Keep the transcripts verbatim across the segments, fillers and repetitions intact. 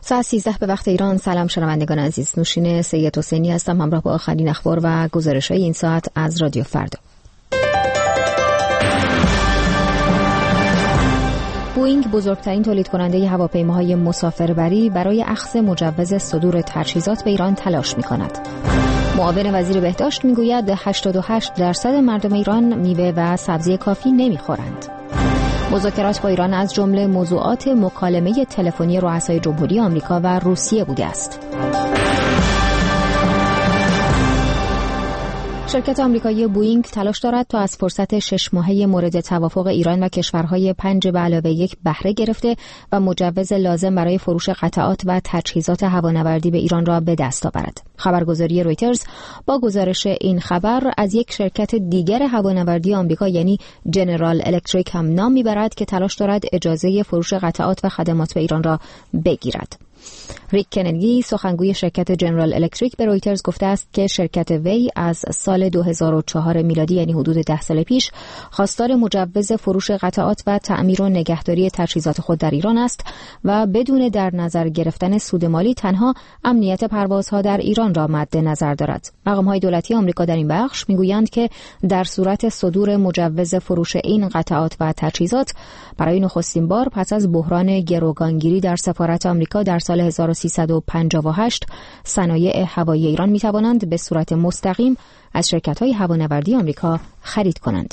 ساعت سیزده به وقت ایران. سلام شنوندگان عزیز، نوشین سید حسینی هستم همراه با آخرین اخبار و گزارش‌های این ساعت از رادیو فردا. بوئینگ بزرگترین تولید کننده هواپیماهای مسافربری برای اخذ مجوز صدور تجهیزات به ایران تلاش می‌کند. معاون وزیر بهداشت میگوید هشتاد و هشت درصد مردم ایران میوه و سبزی کافی نمیخورند. مذاکرات با ایران از جمله موضوعات مکالمه تلفنی رؤسای جمهوری آمریکا و روسیه بوده است. شرکت آمریکایی بوئینگ تلاش دارد تا از فرصت شش ماهه مورد توافق ایران و کشورهای پنج به علاوه یک بهره گرفته و مجوز لازم برای فروش قطعات و تجهیزات هوانوردی به ایران را به دست آورد. خبرگزاری رویترز با گزارش این خبر از یک شرکت دیگر هوانوردی آمریکا یعنی جنرال الکتریک هم نام میبرد که تلاش دارد اجازه فروش قطعات و خدمات به ایران را بگیرد. ریک کندی سخنگوی شرکت جنرال الکتریک به رویترز گفته است که شرکت وی از سال دو هزار و چهار میلادی یعنی حدود ده سال پیش خواستار مجوز فروش قطعات و تعمیر و نگهداری تجهیزات خود در ایران است و بدون در نظر گرفتن سود مالی تنها امنیت پروازها در ایران را مد نظر دارد. مقام‌های دولتی آمریکا در این بخش میگویند که در صورت صدور مجوز فروش این قطعات و تجهیزات برای نخستین بار پس از بحران گروگانگیری در سفارت آمریکا در سال هزار و سیصد و پنجاه و هشت صنایع هوایی ایران می توانند به صورت مستقیم از شرکت‌های هوانوردی آمریکا خرید کنند.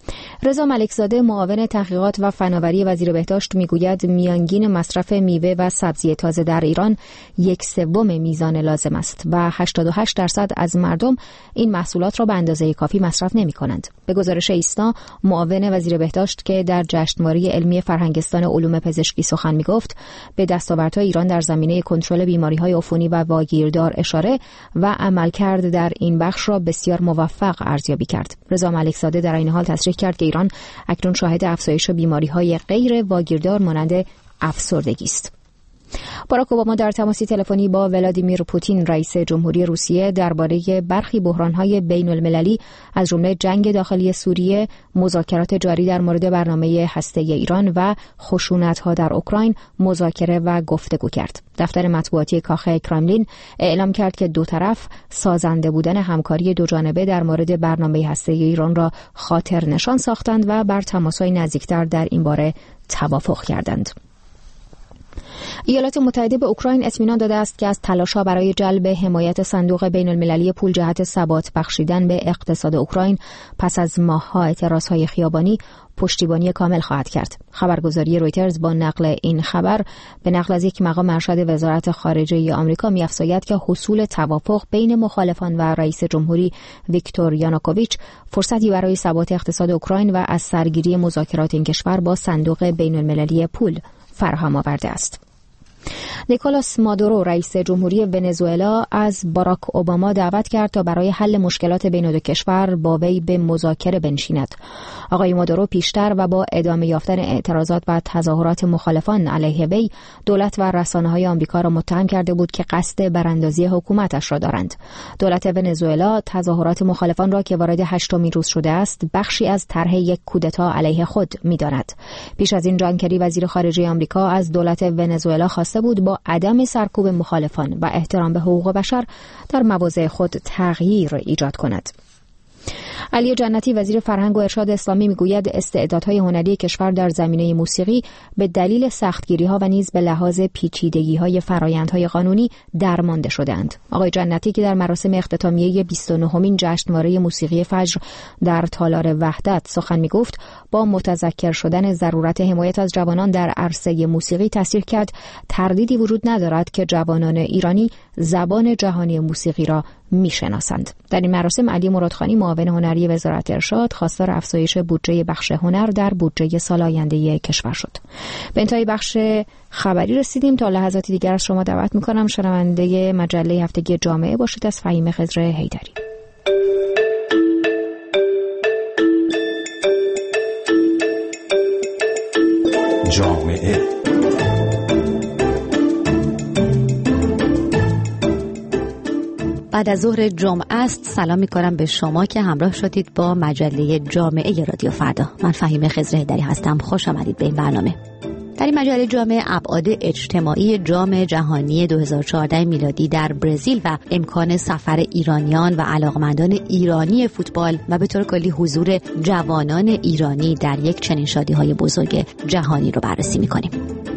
رضا ملکزاده معاون تحقیقات و فناوری وزیر بهداشت میگوید میانگین مصرف میوه و سبزی تازه در ایران یک سوم میزان لازم است و هشتاد و هشت درصد از مردم این محصولات را به اندازه کافی مصرف نمی کنند. به گزارش ایسنا معاون وزیر بهداشت که در جشنواره علمی فرهنگستان علوم پزشکی سخن میگفت به دستاوردهای ایران در زمینه کنترل بیماری‌های عفونی و واگیردار اشاره و عملکرد در این بخش را بسیار موفق ارزیابی کرد. رضا ملکزاده در این حال تصریح کرد که ایران اکنون شاهد افزایش بیماری‌های غیر واگیردار مانند افسردگی است. باراک اوباما در تماسی تلفنی با ولادیمیر پوتین رئیس جمهوری روسیه درباره برخی بحران‌های بین‌المللی از جمله جنگ داخلی سوریه، مذاکرات جاری در مورد برنامه هسته‌ای ایران و خشونت‌ها در اوکراین مذاکره و گفتگو کرد. دفتر مطبوعاتی کاخ کرملین اعلام کرد که دو طرف سازنده بودن همکاری دوجانبه در مورد برنامه هسته‌ای ایران را خاطر نشان ساختند و بر تماس‌های نزدیکتر در این باره توافق کردند. ایالات متحده به اوکراین اطمینان داده است که از تلاش‌ها برای جلب حمایت صندوق بین‌المللی پول جهت ثبات بخشیدن به اقتصاد اوکراین پس از ماه‌ها اعتراض‌های خیابانی پشتیبانی کامل خواهد کرد. خبرگزاری رویترز با نقل این خبر به نقل از یک مقام ارشد وزارت خارجه آمریکا می‌افزاید که حصول توافق بین مخالفان و رئیس جمهوری ویکتور یانوکوویچ فرصتی برای ثبات اقتصاد اوکراین و از سرگیری مذاکرات این کشور با صندوق بین‌المللی پول فراهم آورده است. نیکولاس مادورو رئیس جمهوری ونزوئلا از باراک اوباما دعوت کرد تا برای حل مشکلات بین دو کشور با وی به مذاکره بنشیند. آقای مادورو پیشتر و با ادامه یافتن اعتراضات و تظاهرات مخالفان علیه وی دولت و رسانه‌های آمریکا را متهم کرده بود که قصد براندازی حکومتش را دارند. دولت ونزوئلا تظاهرات مخالفان را که وارد هشتمین روز شده است بخشی از طرح یک کودتا علیه خود می‌داند. پیش از این جان کری وزیر خارجه آمریکا از دولت ونزوئلا خواسته بود با عدم سرکوب مخالفان و احترام به حقوق بشر در مواضع خود تغییر ایجاد کند. علی جنتی وزیر فرهنگ و ارشاد اسلامی میگوید استعدادهای هنری کشور در زمینه موسیقی به دلیل سختگیری‌ها و نیز به لحاظ پیچیدگی‌های فرآیندهای قانونی درمانده شده‌اند. آقای جنتی که در مراسم اختتامیه بیست و نهمین جشنواره موسیقی فجر در تالار وحدت سخن میگفت با متذکر شدن ضرورت حمایت از جوانان در عرصه موسیقی تصریح کرد تردیدی وجود ندارد که جوانان ایرانی زبان جهانی موسیقی را میشناسند. در این مراسم علی مرادخانی معاون هنری وزارت ارشاد خواستار افزایش بودجه بخش هنر در بودجه سال آینده کشور شد. به انتهای بخش خبری رسیدیم. تا لحظاتی دیگر از شما دعوت میکنم شنونده مجله هفتگی جامعه باشید از فهیم خضر حیدری. جامعه بعد از ظهر جمعه است. سلام می‌کنم به شما که همراه شدید با مجله جامعه رادیو فردا. من فهیم خضر حیدری هستم. خوش آمدید به این برنامه. در این مجله جامعه ابعاد اجتماعی جام جهانی دو هزار و چهارده میلادی در برزیل و امکان سفر ایرانیان و علاقمندان ایرانی فوتبال و به طور کلی حضور جوانان ایرانی در یک چنین شادی‌های بزرگ جهانی رو بررسی می‌کنیم.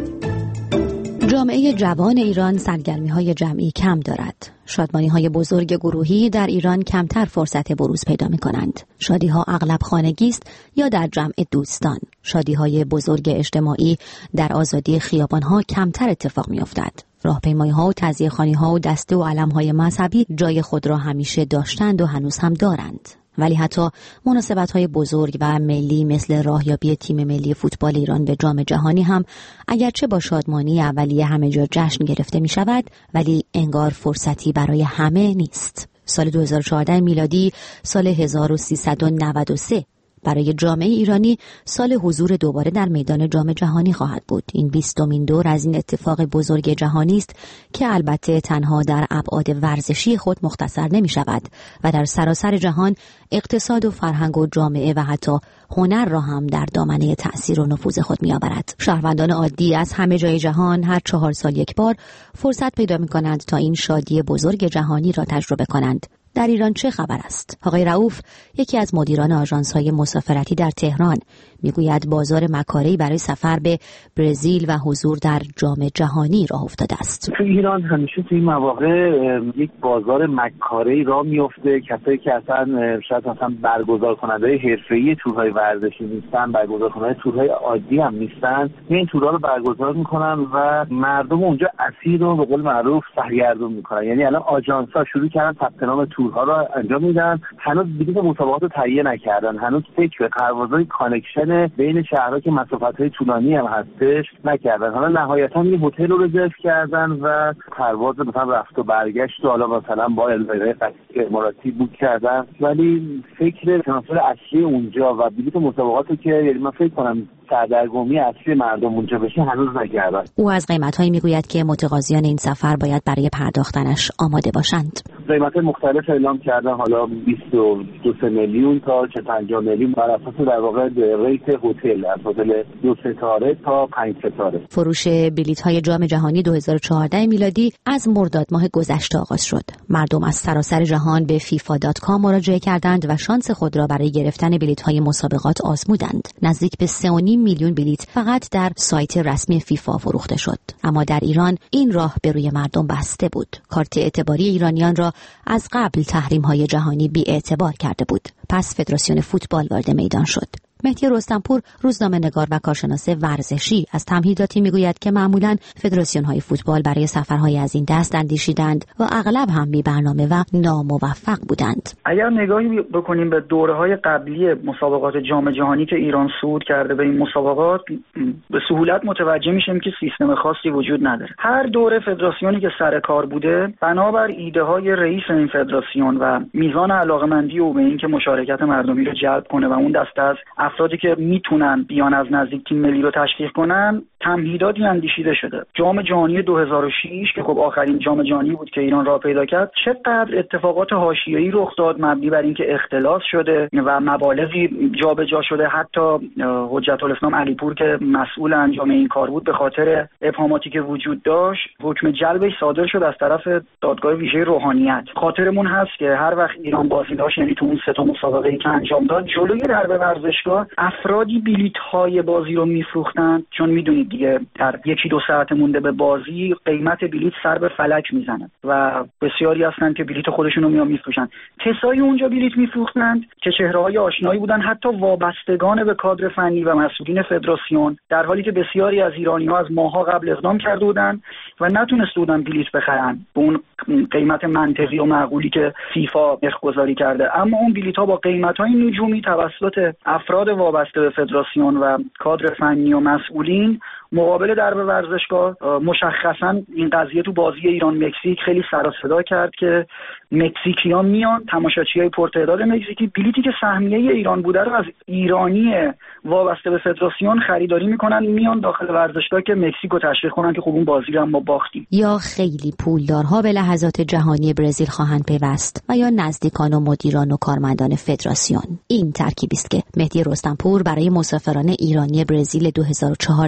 جامعه جوان ایران سرگرمی‌های جمعی کم دارد. شادمانی‌های بزرگ گروهی در ایران کمتر فرصت بروز پیدا می‌کنند. شادی‌ها اغلب خانگی است یا در جمع دوستان. شادی‌های بزرگ اجتماعی در آزادی خیابان‌ها کمتر اتفاق می‌افتد. راهپیمایی‌ها و تعزیه‌خوانی‌ها و دسته و علم‌های مذهبی جای خود را همیشه داشتند و هنوز هم دارند. ولی حتی مناسبت‌های بزرگ و ملی مثل راهیابی تیم ملی فوتبال ایران به جام جهانی هم اگرچه با شادمانی اولیه همه جا جشن گرفته می شود، ولی انگار فرصتی برای همه نیست. سال دو هزار و چهارده میلادی سال هزار و سیصد و نود و سه برای جامعه ایرانی سال حضور دوباره در میدان جام جهانی خواهد بود. این بیستمین دور از این اتفاق بزرگ جهانی است که البته تنها در ابعاد ورزشی خود مختصر نمی شود و در سراسر جهان اقتصاد و فرهنگ و جامعه و حتی هنر را هم در دامنه تأثیر و نفوذ خود می آورد. شهروندان عادی از همه جای جهان هر چهار سال یک بار فرصت پیدا می کنند تا این شادی بزرگ جهانی را تجربه کنند. در ایران چه خبر است؟ آقای رؤوف، یکی از مدیران آژانس‌های مسافرتی در تهران، میگوید بازار مکاره‌ای برای سفر به برزیل و حضور در جام جهانی راه افتاده است. تو ایران همیشه تو این مواقع یک بازار مکاره‌ای راه میفته. کسایی که اصلا شاید مثلا برگزار کننده حرفه‌ای تورهای ورزشی نیستن، برگزار کننده تورهای عادی هم نیستن، این تورها رو برگزار میکنن و مردم اونجا اسیر رو به قول معروف سرگردون میکنن. یعنی الان آژانس‌ها شروع کردن ثبت نام تورها رو انجام میدن، هنوز بلیط مسابقات رو تهیه نکردن، هنوز فکر به پروازهای کانکشن بین شهرها که مسافت‌های طولانی هم هستش نکردن. حالا نهایتا یه هتل رو رزرو کردن و پرواز مثلا رفت و برگشت و حالا مثلا با الویرای قطعی اماراتی بوک کردن، ولی فکر ترانسفر اصلی اونجا و بلیط مسابقاتی که یعنی من فکر کنم سردرگمی اصلی مردم اونجا بشه هنوز نکردن. او از قیمت‌هایی میگوید که متقاضیان این سفر باید برای پرداختنش آماده باشند. قیمت مختلف اعلام کردن، حالا بیست و دو میلیون تا پنجاه میلیون بر اساس در واقع ریت هتل، از هتل دو ستاره تا پنج ستاره. فروش بلیط‌های جام جهانی دو هزار و چهارده میلادی از مرداد ماه گذشته آغاز شد. مردم از سراسر جهان به فیفا دات کام مراجعه کردند و شانس خود را برای گرفتن بلیط‌های مسابقات آزمودند. نزدیک به سه و نیم میلیون بلیط فقط در سایت رسمی فیفا فروخته شد. اما در ایران این راه به روی مردم بسته بود. کارت اعتباری ایرانیان را از قبل تحریم‌های جهانی بی‌اعتبار کرده بود. پس فدراسیون فوتبال وارد میدان شد. مهدی رستمپور، روزنامه‌نگار و کارشناس ورزشی، از تمهیداتی میگوید که معمولاً فدراسیون‌های فوتبال برای سفرهای از این دست اندیشیدند و اغلب هم بی برنامه و ناموفق بودند. اگر نگاهی بکنیم به دوره‌های قبلی مسابقات جام جهانی که ایران صعود کرده به این مسابقات، به سهولت متوجه میشیم که سیستم خاصی وجود نداره. هر دوره فدراسیونی که سر کار بوده، بنابر ایده‌های رئیس این فدراسیون و میزان علاقه‌مندی او به اینکه مشارکت مردمی رو جلب کنه و اون دسته از افرادی که میتونن بیان از نزدیک تیم ملی رو تشویق کنن، تمهیداتی اندیشیده شده. جام جهانی دو هزار و شش که خب آخرین جام جهانی بود که ایران راه پیدا کرد، چقدر اتفاقات حاشیه‌ای رخ داد مبنی بر اینکه اختلاس شده و مبالغی جابجا شده. حتی حجت الاسلام علیپور که مسئول انجام این کار بود، به خاطر ابهاماتی که وجود داشت حکم جلبش صادر شد از طرف دادگاه ویژه روحانیت. خاطرمون هست که هر وقت ایران بازی داشت، یعنی تو اون سه تا مسابقه‌ای که انجام داد، جلوی درب ورزشگاه افرادی بلیط‌های بازی رو می‌فروختن، چون می‌دونید دیگه در یکی دو ساعت مونده به بازی قیمت بلیط سر به فلک میزنه و بسیاری هستن که بلیط خودشون رو میان میفروشن. کسایی اونجا بلیط میفروختند که چهره‌های آشنایی بودن، حتی وابستگان به کادر فنی و مسئولین فدراسیون، در حالی که بسیاری از ایرانی‌ها از ماه‌ها قبل اقدام کرده بودن و نتونسته بودن بلیط بخرن به اون قیمت منطقی و معقولی که فیفا نرخ‌گذاری کرده. اما اون بلیط‌ها با قیمت‌های نجومی توسط افراد وابسته به فدراسیون و کادر فنی و مسئولین مقابل درب ورزشگاه، مشخصا این قضیه تو بازی ایران مکزیک خیلی سر و صدا کرد که مکزیکی‌ها میان، تماشاچیای پرتعداد مکزیکی بلیطی که سهمیه ایران بوده رو از ایرانی وابسته به فدراسیون خریداری میکنن، میان داخل ورزشگاه که مکزیکو تشویق کنن که خب اون بازی رو هم ما باختیم. یا خیلی پولدارها به لحظات جهانی برزیل خواهند پیوست و یا نزدیکان و مدیران و کارمندان فدراسیون. این ترکیبی است که مهدی رستمپور برای مسافران ایرانی برزیل دو هزار و چهارده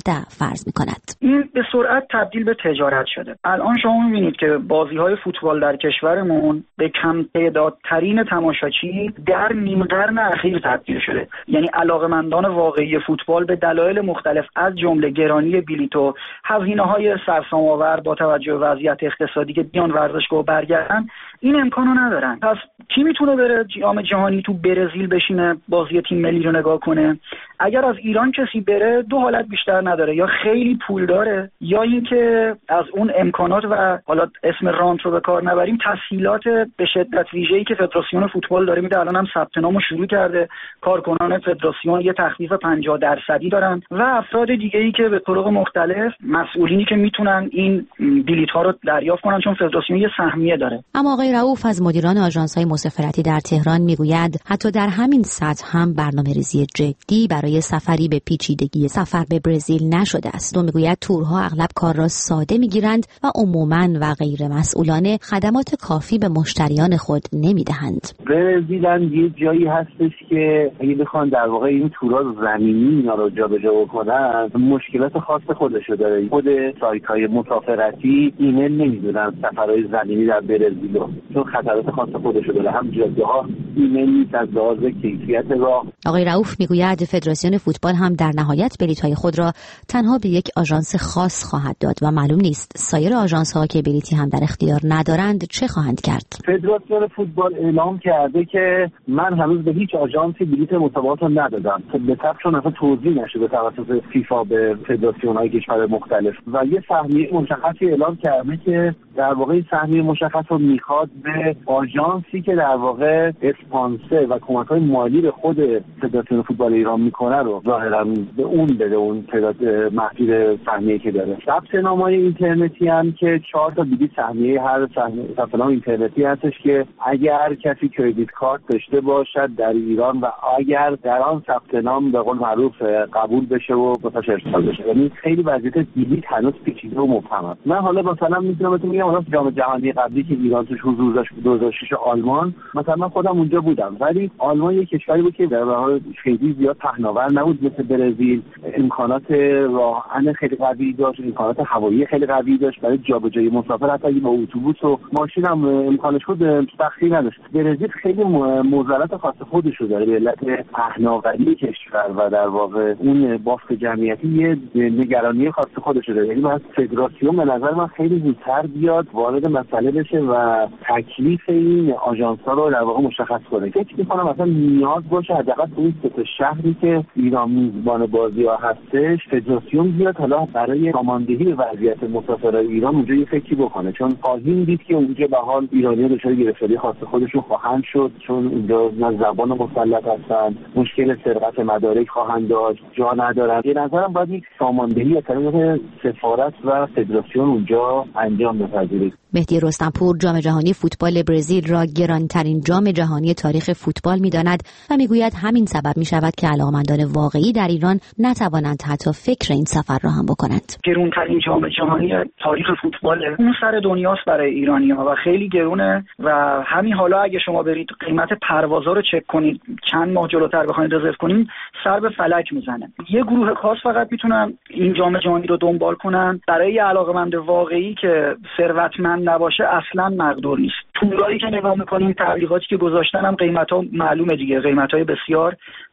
فرض می‌کند. این به سرعت تبدیل به تجارت شده. الان شما می‌بینید که بازی‌های فوتبال در کشورمون به کم تعدادترین تماشاچی در نیم قرن اخیر تبدیل شده. یعنی علاقه‌مندان واقعی فوتبال به دلایل مختلف از جمله گرانی بلیط و هزینه‌های سرسام‌آور با توجه به وضعیت اقتصادی که بیان ورزشگاه برگردن این امکانو ندارن. پس کی میتونه بره جام جهانی تو برزیل بشینه بازی تیم ملی رو نگاه کنه؟ اگر از ایران کسی بره دو حالت بیشتر نداره، یا خیلی پول داره یا اینکه از اون امکانات و حالا اسم رانت رو به کار نبریم تسهیلات به شدت ویژه‌ای که فدراسیون فوتبال داره میده. الان هم ثبت نامو شروع کرده، کارکنان فدراسیون یه تخفیف پنجاه درصدی دارن و افراد دیگه‌ای که به طرق مختلف مسئولینی که میتونن این بلیط ها رو دریافت کنن، چون فدراسیون یه سهمیه داره. اما آقای رؤوف از مدیران آژانس‌های مسافرتی در تهران میگوید حتی در همین سطح هم برنامه‌ریزی جدی برای سفری به پیچیدگی سفر به برزیل نشده است. و میگوید تورها اغلب کار را ساده میگیرند و عموماً و غیر مسئولانه خدمات کافی به مشتریان خود نمیدهند. برزیل هم یه جایی هستش که اگه بخوان در واقع این تورا زمینی اینا رو جابجا بکنن مشکلات خاص خودشو داره. خود سایت‌های مسافرتی ایمیل نمیدونن سفرهای زمینی در برزیل رو، چون خطرات خاص خودشو داره. هم جاده‌ها ایمیل نیست از لحاظ کیفیت راه. آقای رؤوف میگوید فدراسیون فوتبال هم در نهایت بلیط‌های خود را تنها به یک آژانس خاص خواهد داد و معلوم نیست سایر آژانس‌ها که بلیطی هم در اختیار ندارند چه خواهند کرد. فدراسیون فوتبال اعلام کرده که من هنوز به هیچ آژانسی بلیط مسابقات رو ندادم. به طبع چون اصلا توضیح نشده توسط فیفا به فدراسیون‌های کشور مختلف و یه سهمیه مشخصی اعلام کرده که در واقع سهمیه مشخص رو میخواد به آژانسی که در واقع اسپانسر و کمک‌های مالی به خود فدراسیون فوتبال ایران میکنه رو ظاهرا به اون بده، اون تعداد محدود سهمیه که داره. ثبت نام‌های اینترنتی هم که چهار تا بلیط سهمیه هر ثبت نام اینترنتی هستش که اگر کسی کردیت کارت داشته باشد در ایران و اگر در آن ثبت نام به قول معروف قبول بشه و واسه ارسال بشه، یعنی خیلی وضعیت بلیط هنوز پیچیده و مبهم است. من حالا مثلا میتونم بهتون بگم مثلا جام جهانی قبلی که ایران توش حضور داشت دو هزار و شش آلمان، مثلا من خودم اونجا بودم، ولی آلمان یک کشوری بود که در واقع خیلی زیاد پهناور نبود مثل برزیل. امکانات راهن خیلی قوی داشت، امکانات هوایی خیلی قوی داشت برای جابجایی مسافر، حتی با اتوبوس و ماشین هم امکانش بود سختی نداشت. برزیل خیلی معضلات خاص خودشو داره به علت پهناوری کشور و در واقع اون بافت جمعیتی یه نگرانی خاص خودشو داره. یعنی باید فدراسیون به نظر من خیلی زودتر بیاد وارد مسئله بشه و تکلیف این آژانس‌ها رو در واقع مشخص کنه. فکر می‌کنم مثلا نیاز باشه حداقل تو این سه تا شهری که ایران میزبان بازی‌ها هستش فدراسیون بیاد حالا برای ساماندهی به وضعیت مسافرای ایران اونجا یه فکری بکنه، چون خواهیم دید که اونجا به حال ایرانی‌ها دچار گرفتاری خاص خودشون خواهند شد، چون اونجا نه زبان مسلط هستن، مشکل سرقت مدارک خواهند داشت، جا ندارن. به نظرم باید یک ساماندهی از طریق سفارت و فدراسیون اونجا انجام بپذیرید. مهدی رستمپور جام جهانی فوتبال برزیل را گرانترین جام جهانی تاریخ فوتبال می‌داند و میگوید همین سبب می‌شود که علاقه‌مندان واقعی در ایران نتوانند حتی فکر این سفر را هم بکنند. گرانترین جام جهانی تاریخ فوتبال اون سر دنیاست برای ایرانی‌ها و خیلی گرونه و همین حالا اگه شما برید قیمت پروازا رو چک کنید چند ماه جلوتر بخواید رزرو کنید سر به فلک میزنه. یه گروه خاص فقط میتونن این جام جهانی رو دنبال کنن. برای علاقه‌مند واقعی که ثروتمند نباشه اصلا مقدور نیست. پولایی که نگاه میکنیم تبلیغاتی که گذاشتن هم قیمت‌ها معلومه دیگه، قیمت‌های بسیار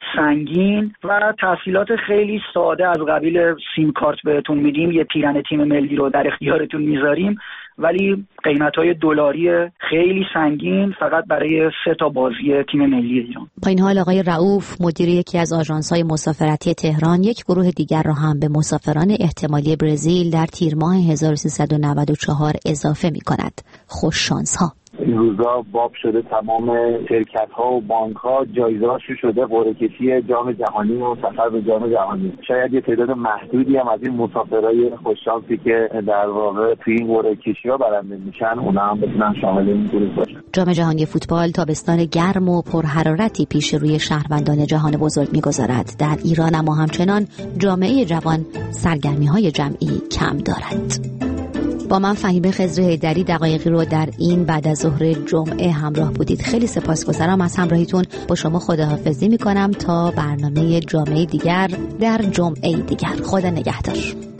سنگین و تسهیلات خیلی ساده از قبیل سیم کارت بهتون میدیم، یه پیرن تیم ملی رو در اختیارتون میذاریم، ولی قیمت‌های دلاری خیلی سنگین فقط برای سه تا بازی تیم ملی ایران. با این حال آقای رؤوف مدیر یکی از آژانس‌های مسافرتی تهران یک گروه دیگر را هم به مسافران احتمالی برزیل در تیر ماه هزار و سیصد و نود و چهار اضافه می‌کند. خوش شانس‌ها. این روزا باب شده تمام شرکت‌ها و بانک‌ها جایزه‌هاش شده قرعه کشی جام جهانی و سفر به جام جهانی. شاید یه تعداد محدودی هم از این مسافرای خوششانسی که در واقع توی این قرعه کشی‌ها برنده میشن اونا هم بتونن شامل این گروه باشن. جام جهانی فوتبال تابستان گرم و پرحرارتی پیش روی شهروندان جهان بزرگ می‌گذارد. در ایران اما همچنان جامعه جوان سرگرمی‌های جمعی کم دارد. با من فهیمه خضر حیدری دقایقی رو در این بعد از ظهر جمعه همراه بودید. خیلی سپاسگزارم از همراهیتون. با شما خداحافظی میکنم تا برنامه جامعه دیگر در جمعه دیگر. خدا نگهدار.